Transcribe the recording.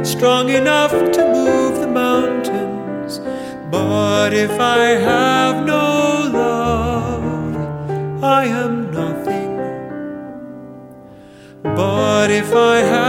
strong enough to move the mountains. But if I have no love, I am nothing. But if I have